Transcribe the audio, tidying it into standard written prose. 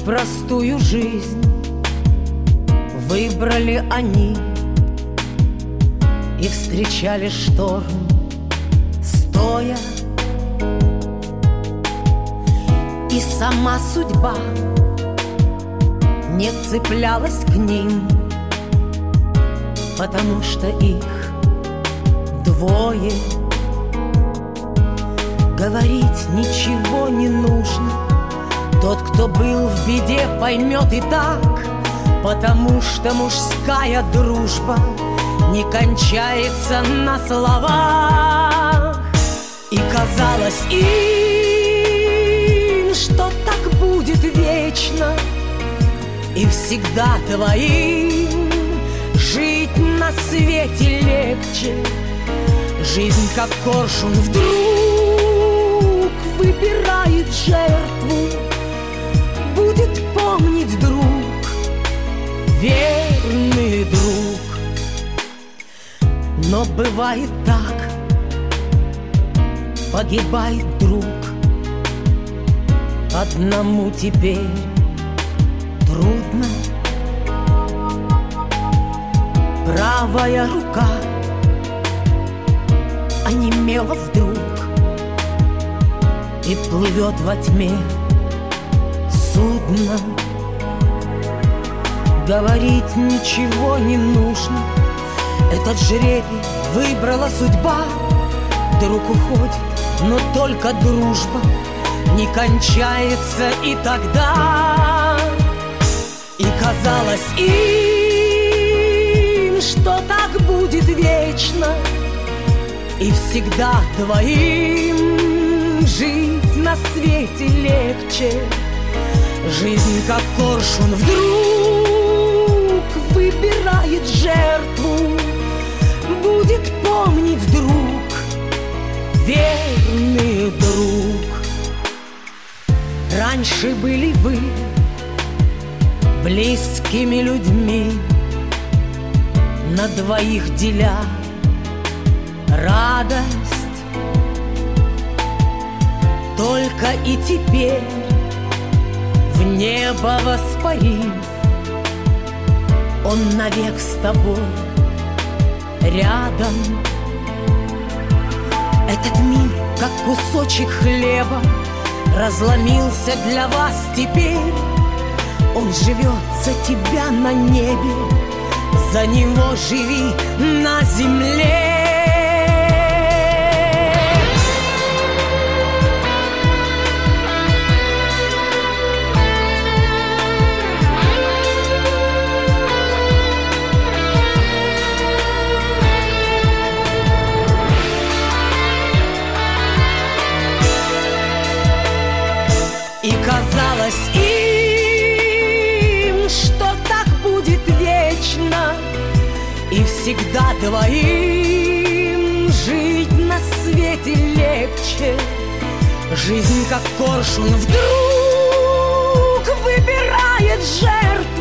Непростую жизнь выбрали они и встречали шторм стоя. И сама судьба не цеплялась к ним, потому что их двое. Говорить ничего не нужно, тот, кто был в беде, поймет и так, потому что мужская дружба не кончается на словах. И казалось им, что так будет вечно и всегда твоим. Жить на свете легче, жизнь как коршун вдруг выбирает жертву. Будет помнить друг, верный друг. Но бывает так, погибает друг. Одному теперь трудно. Правая рука онемела вдруг и плывет во тьме судно. Говорить ничего не нужно, этот жребий выбрала судьба. Друг уходит, но только дружба не кончается и тогда. И казалось им, что так будет вечно и всегда двоим. Жить на свете легче, жизнь как коршун вдруг выбирает жертву. Будет помнить друг, верный друг. Раньше были вы близкими людьми, на двоих деля радость. Только и теперь в небо воспарив, он навек с тобой рядом. Этот мир, как кусочек хлеба, разломился для вас теперь. Он живет за тебя на небе, за него живи на земле. И казалось им, что так будет вечно и всегда двоим. Жить на свете легче, жизнь как коршун вдруг выбирает жертву.